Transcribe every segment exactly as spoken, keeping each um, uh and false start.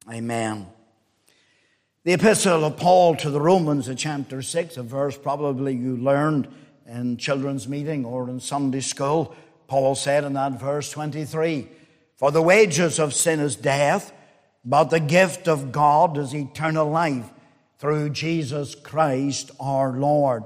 Amen. The epistle of Paul to the Romans in chapter six, a verse probably you learned in children's meeting or in Sunday school. Paul said in that verse twenty-three, "For the wages of sin is death, but the gift of God is eternal life through Jesus Christ our Lord."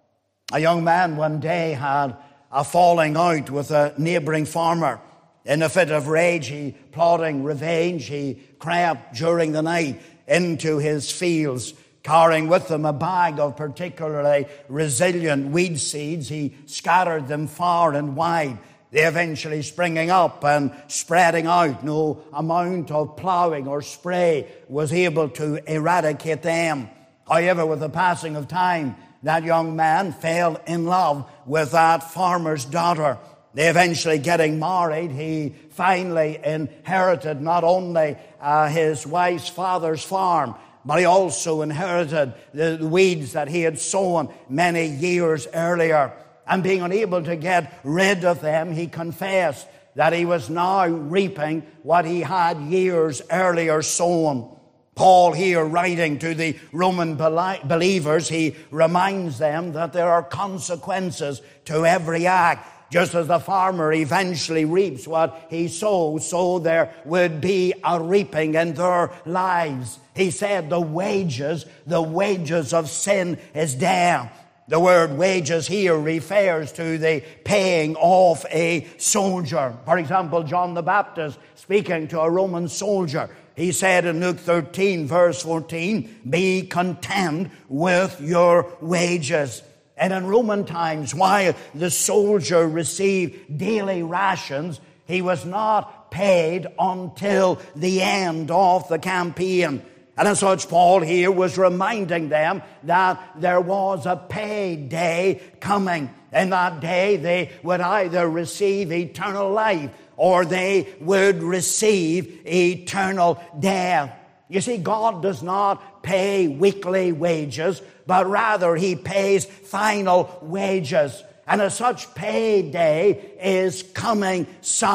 A young man one day had a falling out with a neighboring farmer. In a fit of rage, he, plotting revenge, he crept during the night into his fields, carrying with him a bag of particularly resilient weed seeds. He scattered them far and wide, they eventually springing up and spreading out. No amount of ploughing or spray was able to eradicate them. However, with the passing of time, that young man fell in love with that farmer's daughter. They eventually getting married, he finally inherited not only uh, his wife's father's farm, but he also inherited the weeds that he had sown many years earlier. And being unable to get rid of them, he confessed that he was now reaping what he had years earlier sown. Paul here, writing to the Roman believers, he reminds them that there are consequences to every act. Just as the farmer eventually reaps what he sows, so there would be a reaping in their lives. He said the wages, the wages of sin is death. The word wages here refers to the paying off a soldier. For example, John the Baptist, speaking to a Roman soldier, he said in Luke thirteen, verse fourteen, "Be content with your wages." And in Roman times, while the soldier received daily rations, he was not paid until the end of the campaign. And as such, Paul here was reminding them that there was a pay day coming. In that day, they would either receive eternal life or they would receive eternal death. You see, God does not pay weekly wages, but rather He pays final wages. And as such, payday is coming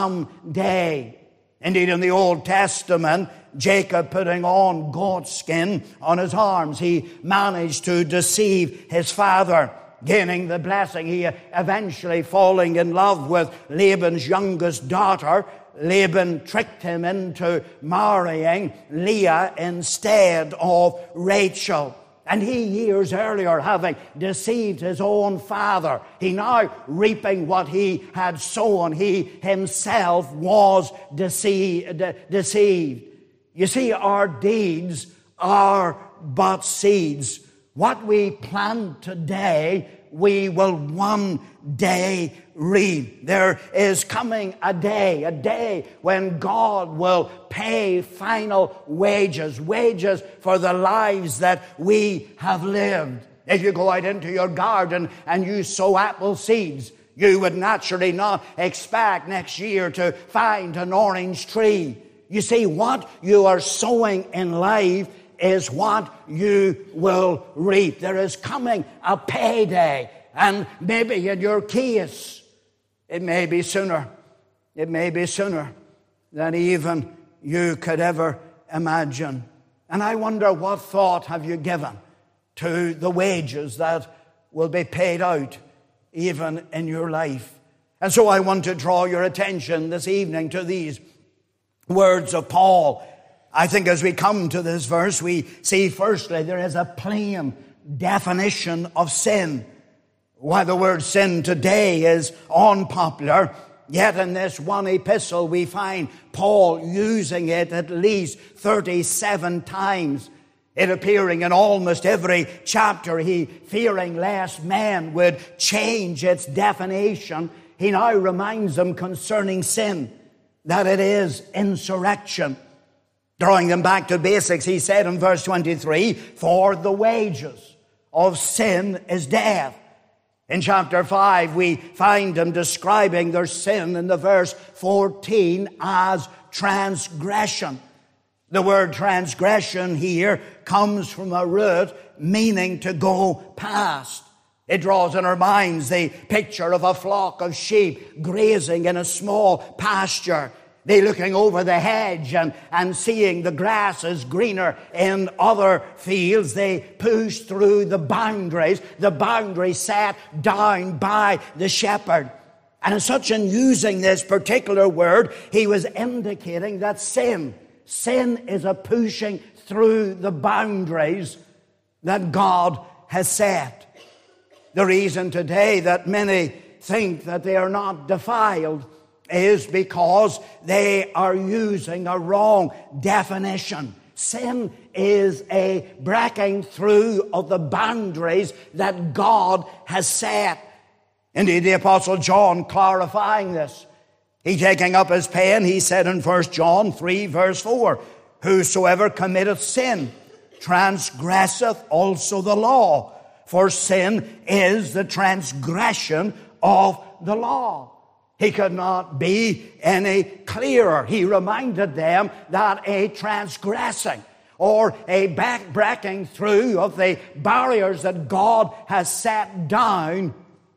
someday. Indeed, in the Old Testament, Jacob putting on goat skin on his arms, he managed to deceive his father, gaining the blessing. He eventually falling in love with Laban's youngest daughter. Laban tricked him into marrying Leah instead of Rachel. And he, years earlier, having deceived his own father, he now reaping what he had sown. He himself was deceived. deceived. You see, our deeds are but seeds. What we plant today, we will one day reap. There is coming a day, a day when God will pay final wages, wages for the lives that we have lived. If you go out into your garden and you sow apple seeds, you would naturally not expect next year to find an orange tree. You see, what you are sowing in life is what you will reap. There is coming a payday. And maybe in your case, it may be sooner. It may be sooner than even you could ever imagine. And I wonder, what thought have you given to the wages that will be paid out even in your life? And so I want to draw your attention this evening to these words of Paul. I think as we come to this verse, we see firstly there is a plain definition of sin. While the word sin today is unpopular, yet in this one epistle we find Paul using it at least thirty-seven times. It appearing in almost every chapter. He, fearing lest man would change its definition, he now reminds them concerning sin that it is insurrection. Drawing them back to basics, he said in verse twenty-three, "For the wages of sin is death." In chapter five, we find him describing their sin in the verse fourteen as transgression. The word transgression here comes from a root meaning to go past. It draws in our minds the picture of a flock of sheep grazing in a small pasture. They looking over the hedge and, and seeing the grass is greener in other fields. They push through the boundaries, the boundaries set down by the shepherd. And as such, in using this particular word, he was indicating that sin, sin is a pushing through the boundaries that God has set. The reason today that many think that they are not defiled is because they are using a wrong definition. Sin is a breaking through of the boundaries that God has set. Indeed, the Apostle John clarifying this. He taking up his pen, he said in First John three verse four, whosoever committeth sin transgresseth also the law, for sin is the transgression of the law. He could not be any clearer. He reminded them that a transgressing or a back breaking through of the barriers that God has set down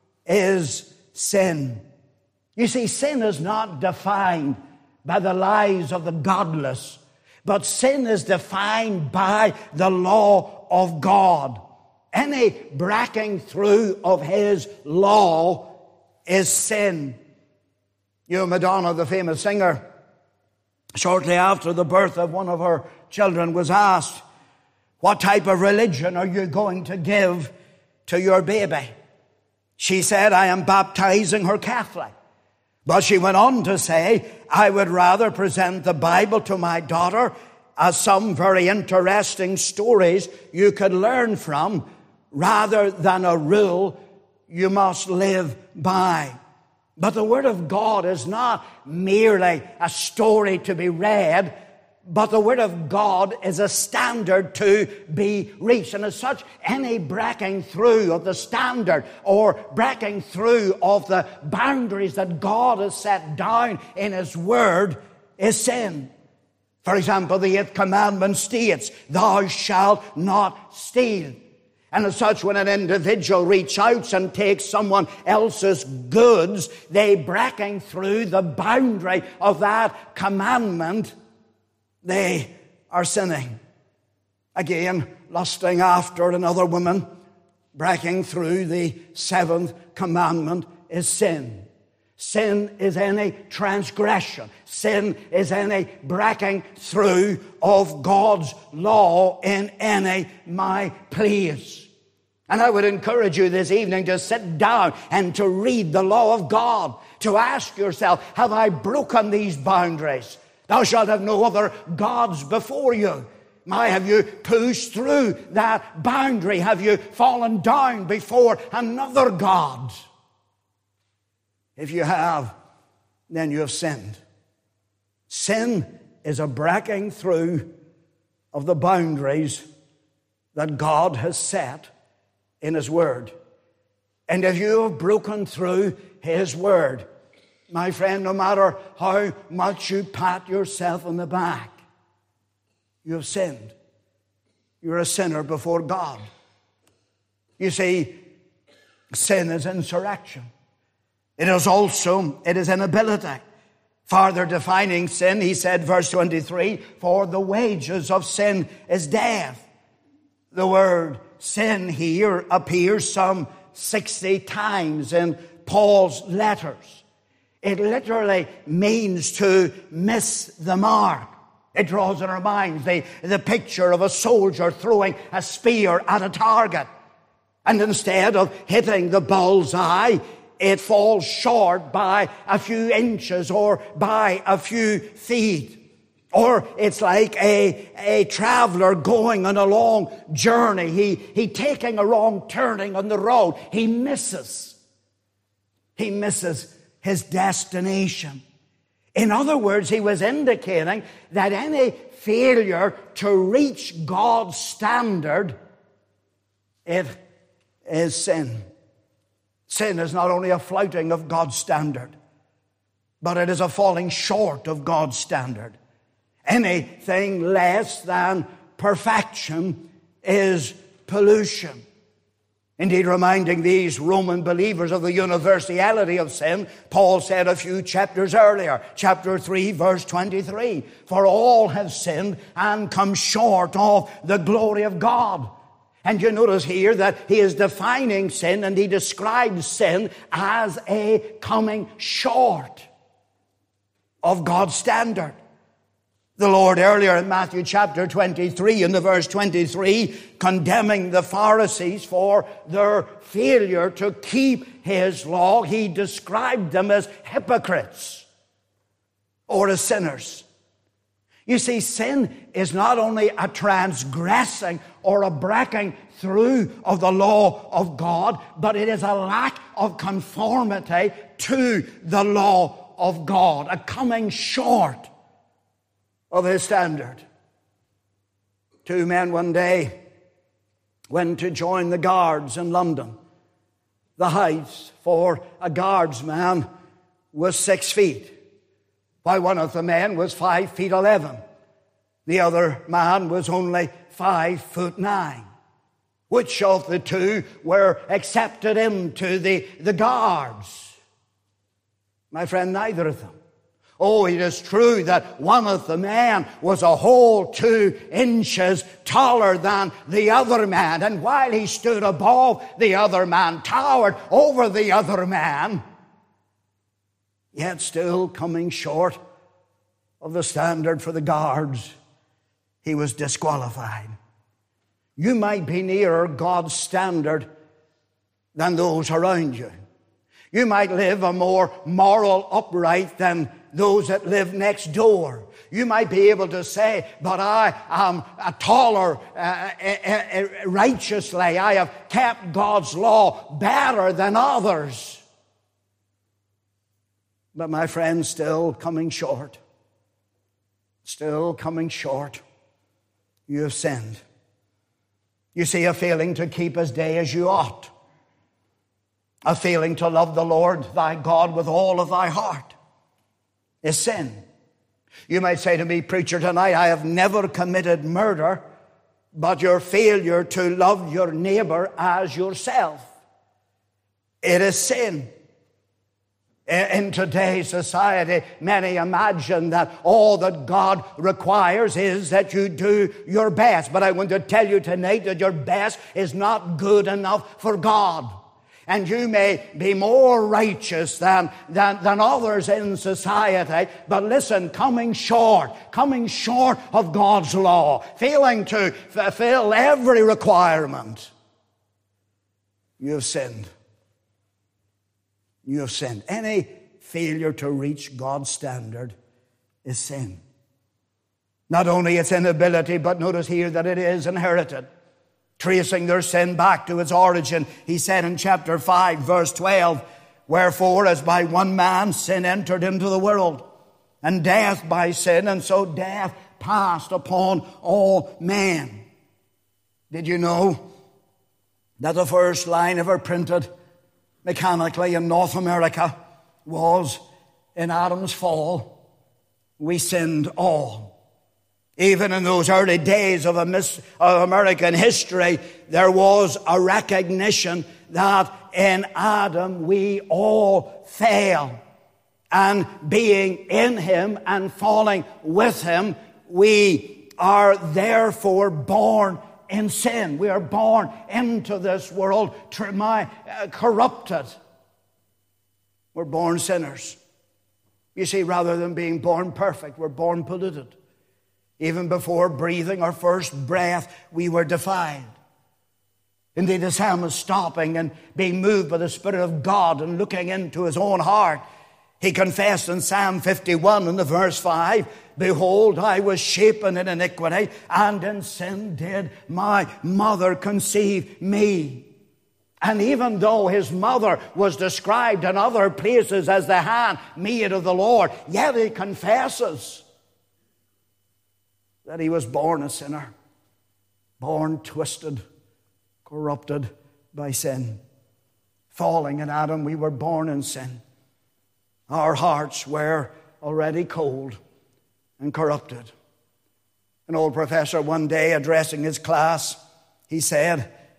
is sin. You see, sin is not defined by the lives of the godless, but sin is defined by the law of God. Any breaking through of His law is sin. You know, Madonna, the famous singer, shortly after the birth of one of her children, was asked, what type of religion are you going to give to your baby? She said, I am baptizing her Catholic. But she went on to say, I would rather present the Bible to my daughter as some very interesting stories you could learn from, rather than a rule you must live by. But the Word of God is not merely a story to be read, but the Word of God is a standard to be reached. And as such, any breaking through of the standard or breaking through of the boundaries that God has set down in His Word is sin. For example, the eighth commandment states, thou shalt not steal. And as such, when an individual reaches out and takes someone else's goods, they breaking through the boundary of that commandment, they are sinning. Again, lusting after another woman, breaking through the seventh commandment is sin. Sin is any transgression. Sin is any breaking through of God's law in any my place. And I would encourage you this evening to sit down and to read the law of God, to ask yourself, have I broken these boundaries? Thou shalt have no other gods before you. My, have you pushed through that boundary? Have you fallen down before another God? If you have, then you have sinned. Sin is a breaking through of the boundaries that God has set in His Word. And if you have broken through His Word, my friend, no matter how much you pat yourself on the back, you have sinned. You're a sinner before God. You see, sin is insurrection. It is also, it is inability. Farther defining sin, he said, verse twenty-three, for the wages of sin is death. The word sin here appears some sixty times in Paul's letters. It literally means to miss the mark. It draws in our minds the, the picture of a soldier throwing a spear at a target. And instead of hitting the bullseye, it falls short by a few inches or by a few feet. Or it's like a, a traveler going on a long journey. He, he taking a wrong turning on the road. He misses. He misses his destination. In other words, he was indicating that any failure to reach God's standard, it is sin. Sin is not only a flouting of God's standard, but it is a falling short of God's standard. Anything less than perfection is pollution. Indeed, reminding these Roman believers of the universality of sin, Paul said a few chapters earlier, chapter three, verse twenty-three, "For all have sinned and come short of the glory of God." And you notice here that he is defining sin, and he describes sin as a coming short of God's standard. The Lord earlier in Matthew chapter twenty-three, in the verse twenty-three, condemning the Pharisees for their failure to keep his law, he described them as hypocrites or as sinners. You see, sin is not only a transgressing or a breaking through of the law of God, but it is a lack of conformity to the law of God, a coming short of his standard. Two men one day went to join the guards in London. The height for a guardsman was six feet, while one of the men was five feet eleven. The other man was only five foot nine. Which of the two were accepted into the, the guards? My friend, neither of them. Oh, it is true that one of the men was a whole two inches taller than the other man. And while he stood above the other man, towered over the other man, yet still coming short of the standard for the guards, he was disqualified. You might be nearer God's standard than those around you. You might live a more moral upright than those that live next door. You might be able to say, but I am a taller uh, uh, uh, righteously. I have kept God's law better than others. But my friend, still coming short. Still coming short. You have sinned. You see, a failing to keep his day as you ought. A failing to love the Lord thy God with all of thy heart is sin. You might say to me, preacher, tonight, I have never committed murder, but your failure to love your neighbor as yourself, it is sin. In today's society, many imagine that all that God requires is that you do your best. But I want to tell you tonight that your best is not good enough for God. And you may be more righteous than, than, than others in society. But listen, coming short, coming short of God's law, failing to fulfill every requirement, you have sinned. You have sinned. Any failure to reach God's standard is sin. Not only its inability, but notice here that it is inherited. Tracing their sin back to its origin, he said in chapter five, verse twelve, "Wherefore, as by one man sin entered into the world, and death by sin, and so death passed upon all men." Did you know that the first line ever printed mechanically in North America was, "In Adam's fall, we sinned all"? Even in those early days of, of American history, there was a recognition that in Adam we all fail. And being in him and falling with him, we are therefore born in sin. We are born into this world corrupted. We're born sinners. You see, rather than being born perfect, we're born polluted. Even before breathing our first breath, we were defiled. Indeed, the psalmist, stopping and being moved by the Spirit of God and looking into his own heart, he confessed in Psalm fifty-one in the verse five, "Behold, I was shapen in iniquity, and in sin did my mother conceive me." And even though his mother was described in other places as the handmaid of the Lord, yet he confesses that he was born a sinner, born twisted, corrupted by sin. Falling in Adam, we were born in sin. Our hearts were already cold and corrupted. An old professor one day addressing his class, he said,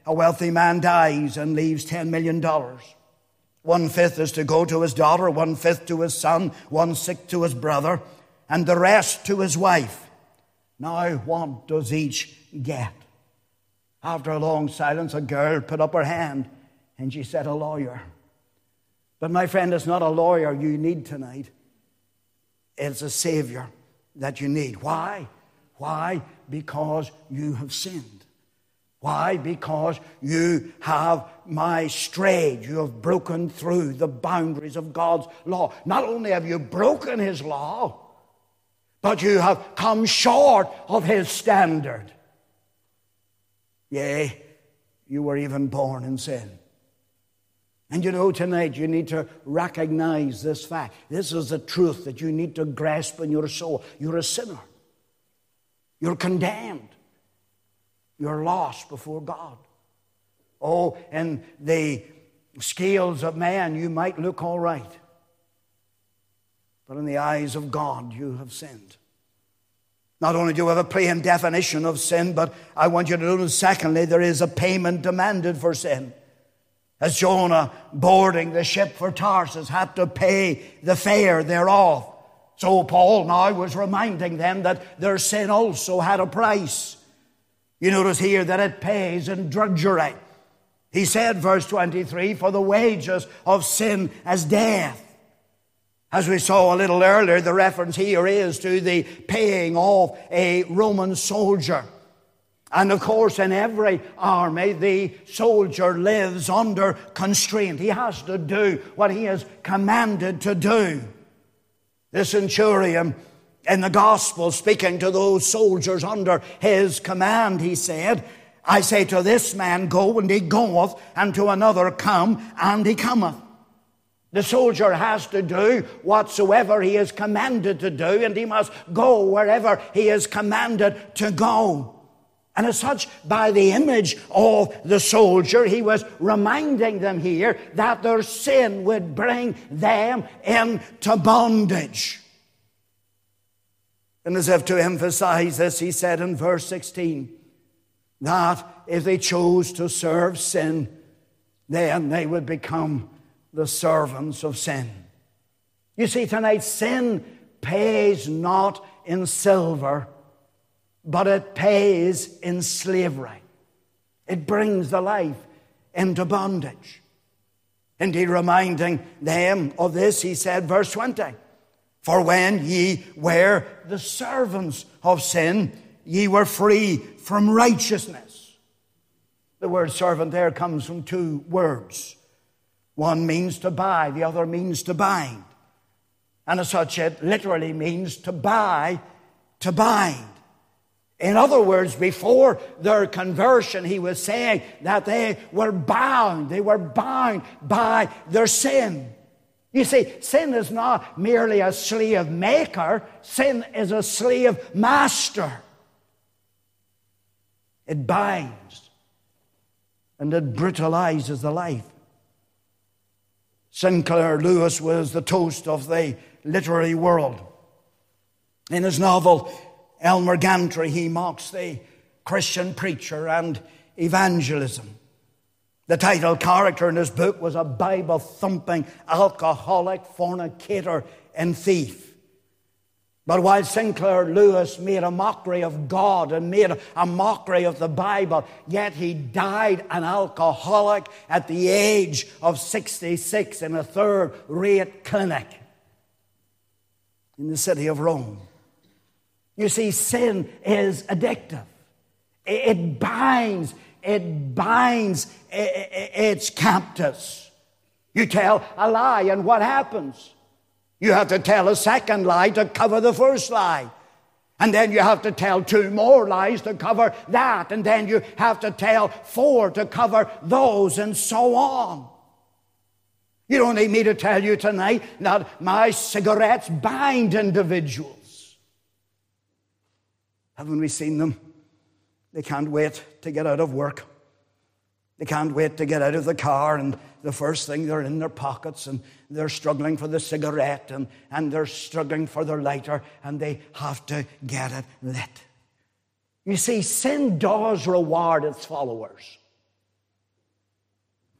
a wealthy man dies and leaves ten million dollars. One-fifth is to go to his daughter, one-fifth to his son, one-sixth to his brother, and the rest to his wife. Now, what does each get? After a long silence, a girl put up her hand, and she said, a lawyer. But my friend, it's not a lawyer you need tonight. It's a Savior that you need. Why? Why? Because you have sinned. Why? Because you have my strayed. You have broken through the boundaries of God's law. Not only have you broken His law, but you have come short of His standard. Yea, you were even born in sin. And you know, tonight you need to recognize this fact. This is the truth that you need to grasp in your soul. You're a sinner. You're condemned. You're lost before God. Oh, in the scales of man, you might look all right. But in the eyes of God, you have sinned. Not only do you have a plain definition of sin, but I want you to notice, secondly, there is a payment demanded for sin. As Jonah, boarding the ship for Tarsus, had to pay the fare thereof, so Paul now was reminding them that their sin also had a price. You notice here that it pays in drudgery. He said, verse twenty-three, for the wages of sin is death. As we saw a little earlier, the reference here is to the paying of a Roman soldier. And of course, in every army, the soldier lives under constraint. He has to do what he is commanded to do. The centurion in the gospel, speaking to those soldiers under his command, he said, I say to this man, go, and he goeth, and to another, come, and he cometh. The soldier has to do whatsoever he is commanded to do, and he must go wherever he is commanded to go. And as such, by the image of the soldier, he was reminding them here that their sin would bring them into bondage. And as if to emphasize this, he said in verse sixteen, that if they chose to serve sin, then they would become the servants of sin. You see, tonight, sin pays not in silver, but it pays in slavery. It brings the life into bondage. Indeed, reminding them of this, he said, verse twenty, for when ye were the servants of sin, ye were free from righteousness. The word servant there comes from two words. One means to buy, the other means to bind. And as such, it literally means to buy, to bind. In other words, before their conversion, he was saying that they were bound. They were bound by their sin. You see, sin is not merely a slave maker. Sin is a slave master. It binds and it brutalizes the life. Sinclair Lewis was the toast of the literary world. In his novel, Elmer Gantry, he mocks the Christian preacher and evangelism. The title character in his book was a Bible-thumping alcoholic, fornicator, and thief. But while Sinclair Lewis made a mockery of God and made a mockery of the Bible, yet he died an alcoholic at the age of sixty-six in a third-rate clinic in the city of Rome. You see, sin is addictive. It binds, it binds its captors. You tell a lie, and what happens? You have to tell a second lie to cover the first lie. And then you have to tell two more lies to cover that. And then you have to tell four to cover those, and so on. You don't need me to tell you tonight that my cigarettes bind individuals. Haven't we seen them? They can't wait to get out of work. They can't wait to get out of the car, and the first thing, they're in their pockets, and they're struggling for the cigarette, and, and they're struggling for their lighter, and they have to get it lit. You see, sin does reward its followers.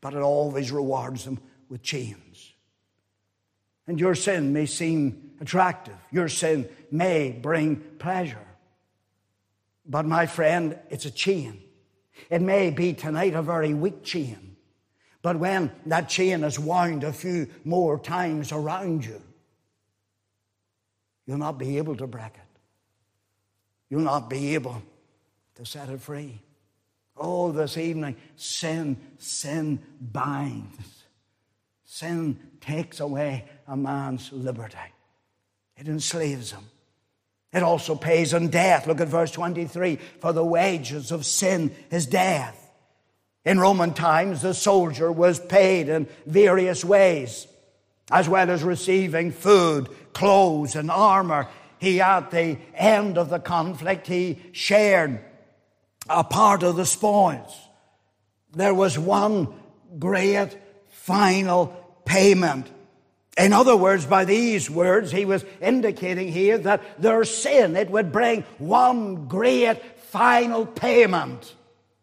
but it always rewards them with chains. And your sin may seem attractive. Your sin may bring pleasure. But my friend, it's a chain. It may be tonight a very weak chain. But when that chain is wound a few more times around you, you'll not be able to break it. You'll not be able to set it free. Oh, this evening, sin, sin binds. Sin takes away a man's liberty. It enslaves him. It also pays in death. Look at verse twenty-three. For the wages of sin is death. In Roman times, the soldier was paid in various ways. As well as receiving food, clothes, and armor, he, at the end of the conflict, he shared a part of the spoils. There was one great final payment. In other words, by these words, he was indicating here that their sin, it would bring one great final payment.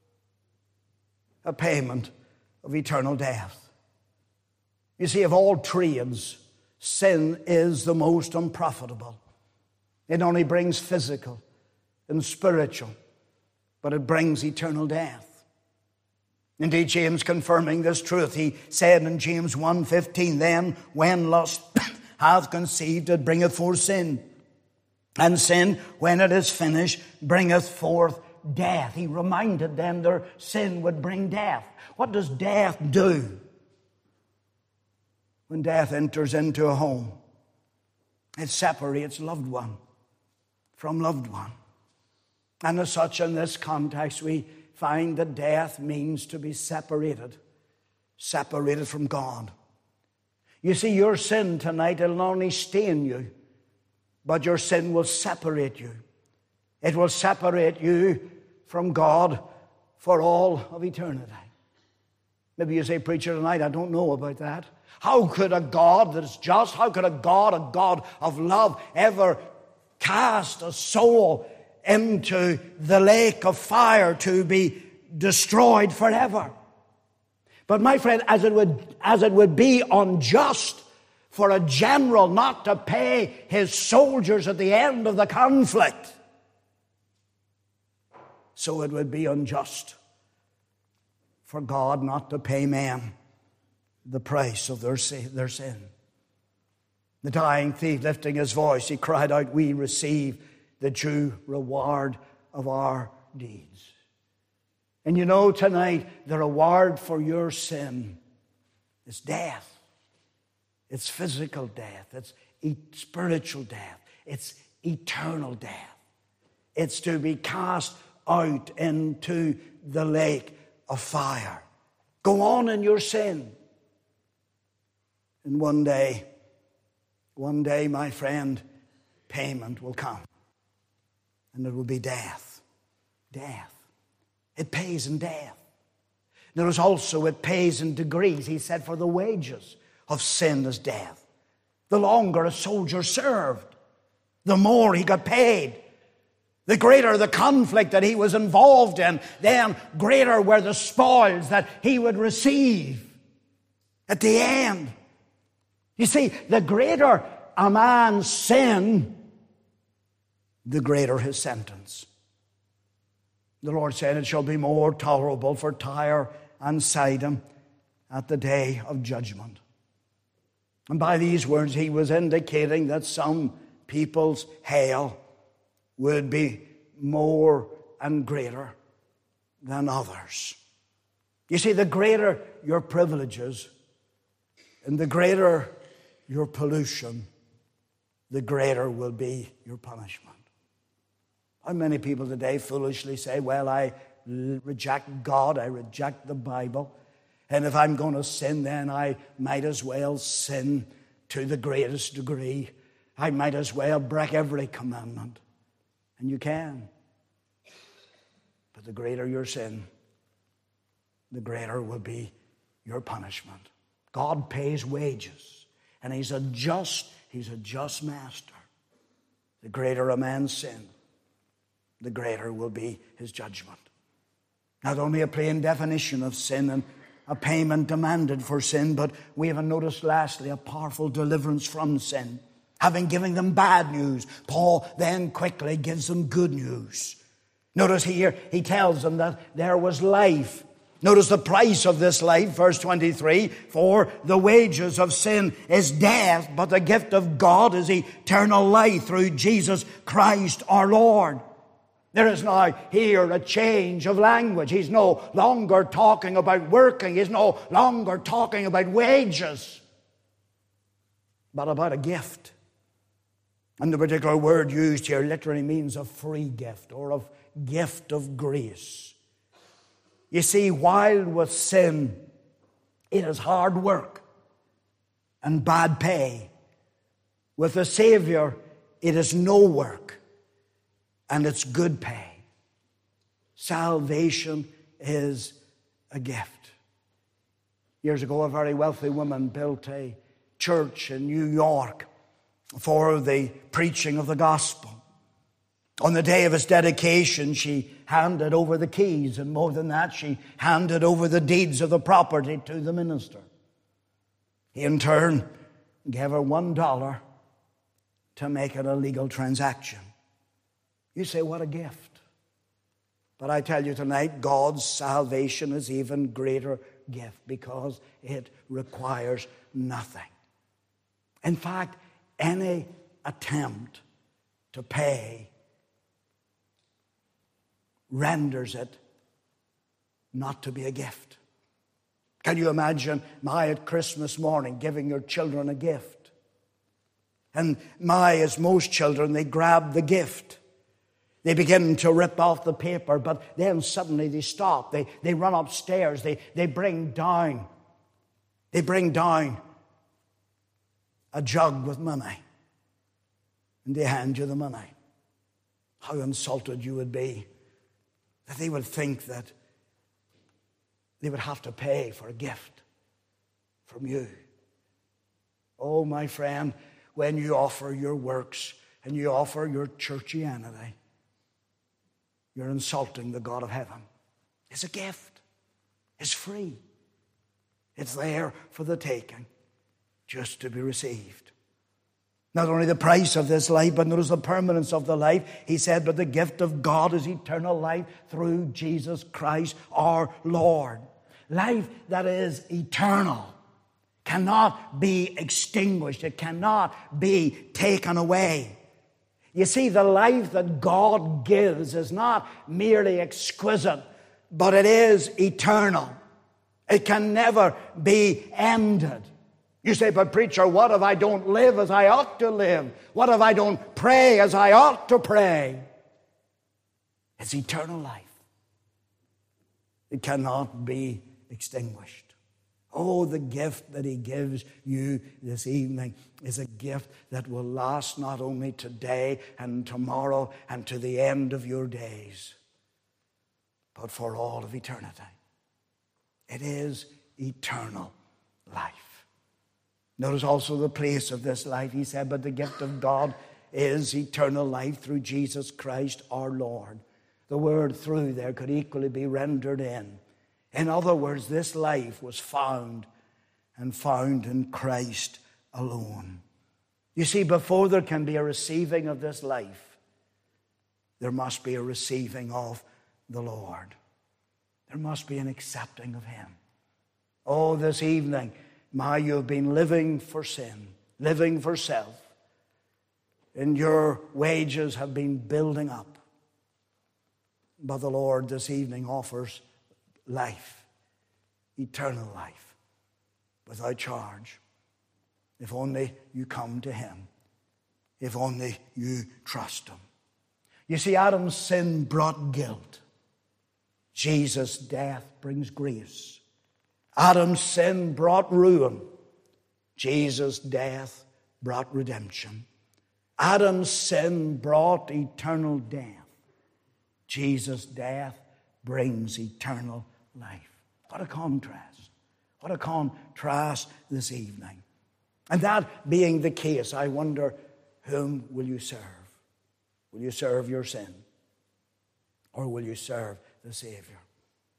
A payment of eternal death. You see, of all trades, sin is the most unprofitable. It only brings physical and spiritual, but it brings eternal death. Indeed, James, confirming this truth, he said in James one fifteen, then when lust hath conceived, it bringeth forth sin. And sin, when it is finished, bringeth forth death. He reminded them their sin would bring death. What does death do? When death enters into a home, it separates loved one from loved one. And as such, in this context, we find that death means to be separated, separated from God. You see, your sin tonight, it'll not only stain you, but your sin will separate you. It will separate you from God for all of eternity. Maybe you say, preacher, tonight, I don't know about that. How could a God that is just, how could a God, a God of love, ever cast a soul into the lake of fire to be destroyed forever? But my friend, as it would, as it would be unjust for a general not to pay his soldiers at the end of the conflict, so it would be unjust for God not to pay men the price of their sin. The dying thief, lifting his voice, he cried out, we receive the due reward of our deeds. And you know, tonight, the reward for your sin is death. It's physical death. It's spiritual death. It's eternal death. It's to be cast out into the lake of fire. Go on in your sin. And one day, one day, my friend, payment will come. And it will be death. Death. It pays in death. There is also, it pays in degrees. He said, for the wages of sin is death. The longer a soldier served, the more he got paid. The greater the conflict that he was involved in, then greater were the spoils that he would receive at the end. You see, the greater a man's sin, the greater his sentence. The Lord said, it shall be more tolerable for Tyre and Sidon at the day of judgment. And by these words, he was indicating that some people's hell would be more and greater than others. You see, the greater your privileges and the greater your pollution, the greater will be your punishment. How many people today foolishly say, well, I reject God, I reject the Bible, and if I'm going to sin, then I might as well sin to the greatest degree. I might as well break every commandment. And you can. But the greater your sin, the greater will be your punishment. God pays wages, and he's a just, he's a just master. The greater a man's sin, the greater will be his judgment. Not only a plain definition of sin and, a payment demanded for sin, but we have noticed lastly a powerful deliverance from sin. Having given them bad news, Paul then quickly gives them good news. Notice here, he tells them that there was life. Notice the price of this life, verse twenty-three, for the wages of sin is death, but the gift of God is eternal life through Jesus Christ our Lord. There is now here a change of language. He's no longer talking about working. He's no longer talking about wages, but about a gift. And the particular word used here literally means a free gift or a gift of grace. You see, while with sin, it is hard work and bad pay. With the Savior, it is no work and it's good pay. Salvation is a gift. Years ago, a very wealthy woman built a church in New York for the preaching of the gospel. On the day of its dedication, she handed over the keys, and more than that, she handed over the deeds of the property to the minister. He in turn gave her one dollar to make it a legal transaction. You say, what a gift. But I tell you tonight, God's salvation is even greater gift because it requires nothing. In fact, any attempt to pay renders it not to be a gift. Can you imagine my at Christmas morning giving your children a gift? And my, as most children, they grab the gift. They begin to rip off the paper, but then suddenly they stop. They, they run upstairs. They, they bring down, they bring down a jug with money. And they hand you the money. How insulted you would be that they would think that they would have to pay for a gift from you. Oh, my friend, when you offer your works and you offer your churchianity, you're insulting the God of heaven. It's a gift. It's free. It's there for the taking, just to be received. Not only the price of this life, but notice the permanence of the life. He said, but the gift of God is eternal life through Jesus Christ our Lord. Life that is eternal cannot be extinguished. It cannot be taken away. You see, the life that God gives is not merely exquisite, but it is eternal. It can never be ended. You say, but preacher, what if I don't live as I ought to live? What if I don't pray as I ought to pray? It's eternal life. It cannot be extinguished. Oh, the gift that he gives you this evening is a gift that will last not only today and tomorrow and to the end of your days, but for all of eternity. It is eternal life. Notice also the place of this life. He said, but the gift of God is eternal life through Jesus Christ our Lord. The word through there could equally be rendered in. In other words, this life was found and found in Christ alone. You see, before there can be a receiving of this life, there must be a receiving of the Lord. There must be an accepting of him. Oh, this evening, my, you've been living for sin, living for self, and your wages have been building up. But the Lord this evening offers life, eternal life, without charge. If only you come to him. If only you trust him. You see, Adam's sin brought guilt. Jesus' death brings grace. Adam's sin brought ruin. Jesus' death brought redemption. Adam's sin brought eternal death. Jesus' death brings eternal life. What a contrast. What a contrast this evening. And that being the case, I wonder, whom will you serve? Will you serve your sin? Or will you serve the Savior?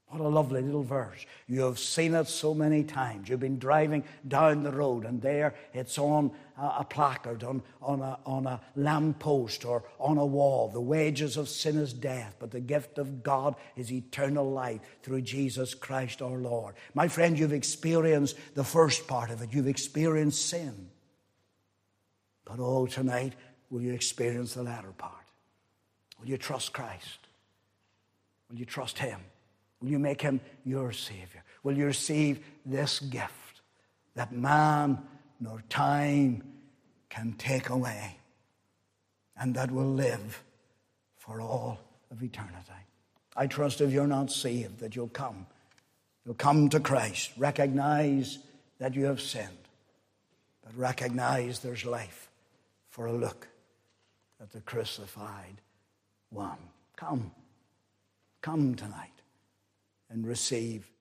What a lovely little verse. You have seen it so many times. You've been driving down the road and there it's on a placard, on, on, a, on a lamppost or on a wall. The wages of sin is death, but the gift of God is eternal life through Jesus Christ our Lord. My friend, you've experienced the first part of it. You've experienced sin. But oh, tonight, will you experience the latter part? Will you trust Christ? Will you trust Him? Will you make Him your Savior? Will you receive this gift that man nor time can take away, and that will live for all of eternity? I trust if you're not saved that you'll come. You'll come to Christ. Recognize that you have sinned, but recognize there's life for a look at the crucified one. Come. Come tonight and receive